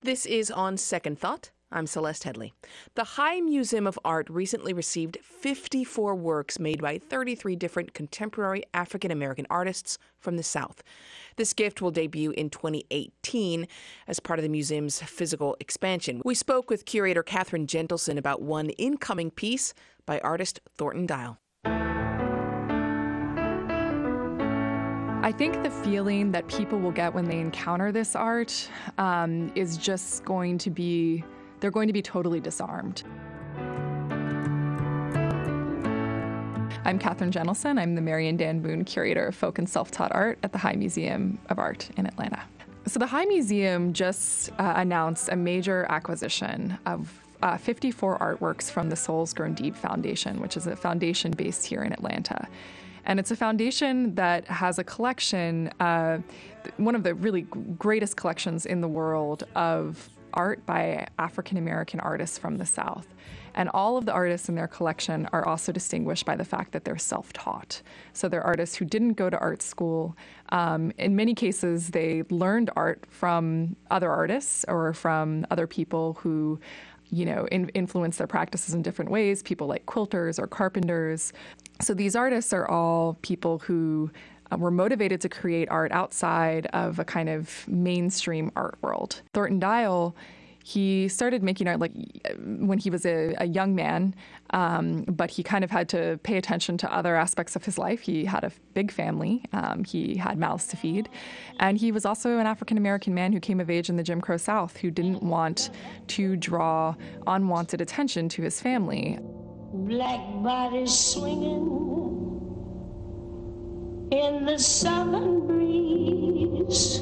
This is On Second Thought. I'm Celeste Headley. The High Museum of Art recently received 54 works made by 33 different contemporary African-American artists from the South. This gift will debut in 2018 as part of the museum's physical expansion. We spoke with curator Catherine Gentleson about one incoming piece by artist Thornton Dial. I think the feeling that people will get when they encounter this art is just going to be, they're going to be totally disarmed. I'm Catherine Gentleson. I'm the Marion Dan Boone Curator of Folk and Self-Taught Art at the High Museum of Art in Atlanta. So the High Museum just announced a major acquisition of 54 artworks from the Souls Grown Deep Foundation, which is a foundation based here in Atlanta. And it's a foundation that has a collection, one of the really greatest collections in the world of art by African-American artists from the South. And all of the artists in their collection are also distinguished by the fact that they're self-taught. So they're artists who didn't go to art school. In many cases, they learned art from other artists or from other people who influence their practices in different ways, people like quilters or carpenters. So these artists are all people who were motivated to create art outside of a kind of mainstream art world. Thornton Dial, he started making art when he was a young man, but he kind of had to pay attention to other aspects of his life. He had a big family. He had mouths to feed. And he was also an African-American man who came of age in the Jim Crow South who didn't want to draw unwanted attention to his family. Black bodies swinging in the southern breeze,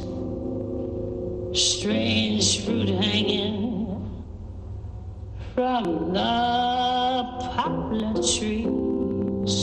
strange fruit hanging from the poplar trees.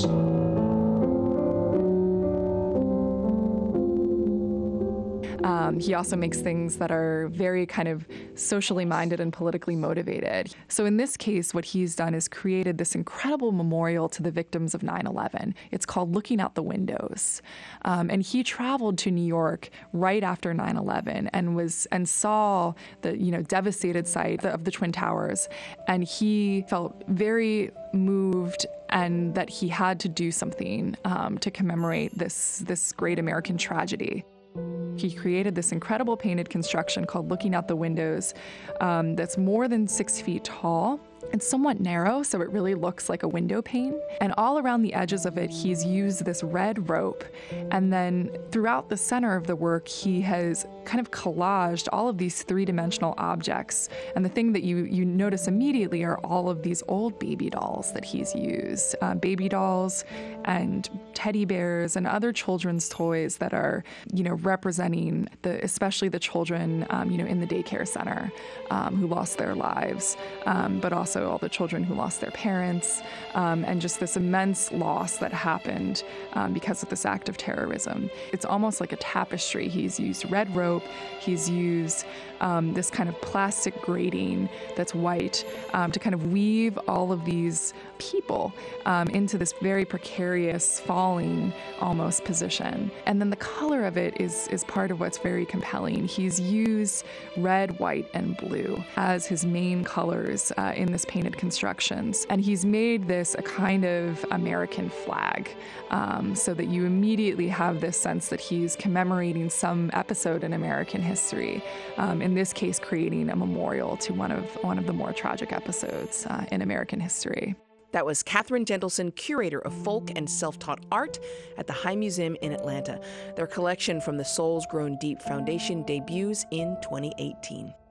He also makes things that are very kind of socially minded and politically motivated. So in this case, what he's done is created this incredible memorial to the victims of 9/11. It's called Looking Out the Windows. And he traveled to New York right after 9/11 and saw the devastated site of the Twin Towers. And he felt very moved and that he had to do something to commemorate this great American tragedy. He created this incredible painted construction called Looking Out the Windows that's more than 6 feet tall. It's somewhat narrow, so it really looks like a window pane. And all around the edges of it, he's used this red rope. And then throughout the center of the work, he has kind of collaged all of these three-dimensional objects. And the thing that you notice immediately are all of these old baby dolls that he's used. Baby dolls and teddy bears and other children's toys that are, representing especially the children, in the daycare center who lost their lives, but also all the children who lost their parents, and just this immense loss that happened because of this act of terrorism. It's almost like a tapestry. He's used red rope, he's used this kind of plastic grating that's white to kind of weave all of these people into this very precarious, falling almost position. And then the color of it is part of what's very compelling. He's used red, white, and blue as his main colors in this painted constructions. And he's made this a kind of American flag so that you immediately have this sense that he's commemorating some episode in American history. In this case, creating a memorial to one of the more tragic episodes in American history. That was Catherine Gentleson, curator of folk and self-taught art at the High Museum in Atlanta. Their collection from the Souls Grown Deep Foundation debuts in 2018.